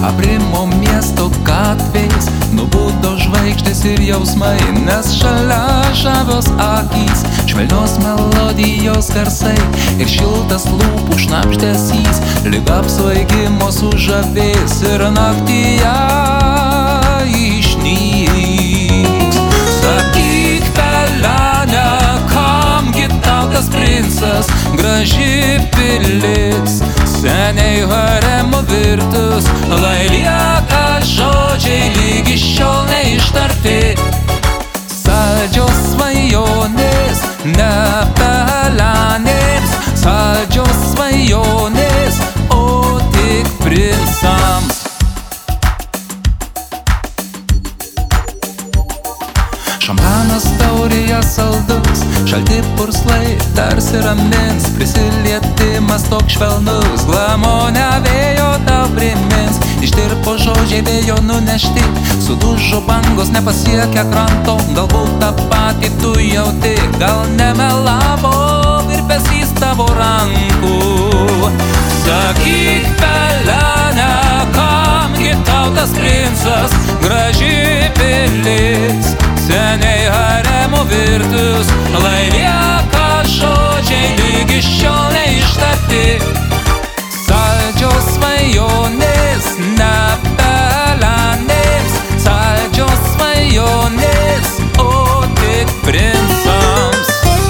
aprimo miesto gatvės, nubudo žvaigždės ir jausmai, nes šalia žavios akys, švelnios melodijos garsai ir šiltas lūpų šnabždesys, lyg apsvaigimo sužavės ir naktyje išnyks. Sakyk, pelene, kamgi tau tas princas, graži pilis, seniai haremo virtus, lai lieka žodžiai lygi šiol neištarti. Saldžios svajonės, ne pelenėms, saldžios svajonės, o tik princams. Šampanas taurėje saldus, šalti purslai tarsi ramins, prisilietimas toks švelnus, glamonę vėjo tau primins. Ištirpo žodžiai vėjo nunešti, sudužo bangos nepasiekia kranto, galbūt tą patį tu jauti, gal nemelavo virpesys tavo rankų. Sakyk, pelene, kamgi tau tas princas, graži pilis, seniai haremo virtus, lai lieka žodžiai lygi šiol neištarti. Saldžios svajonės, ne pelenėms, saldžios svajonės, o tik princams.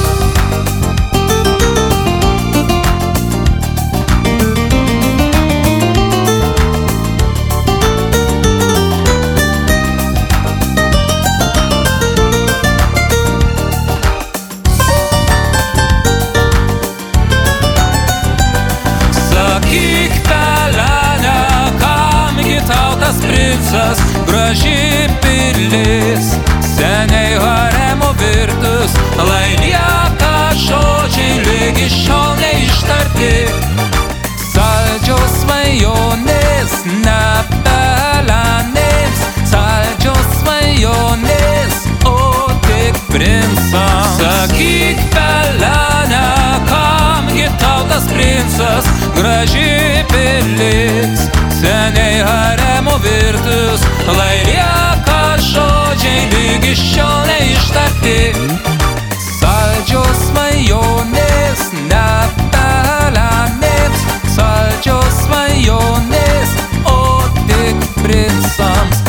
Sakyk, pelene, kamgi tau tas princas, graži pilis, seniai haremo virtus, lai lieka žodžiai lygi šiol neištarti. Saldžios svajonės, ne pelenėms, saldžios svajonės, o tik princams. Sakyk, pelene, kamgi tau tas princas, graži pilis, seniai haremo virtus, lai lieka žodžiai lygi šiol neištarti. Saldžios svajonės, ne pelenėms, saldžios svajonės, o tik princams.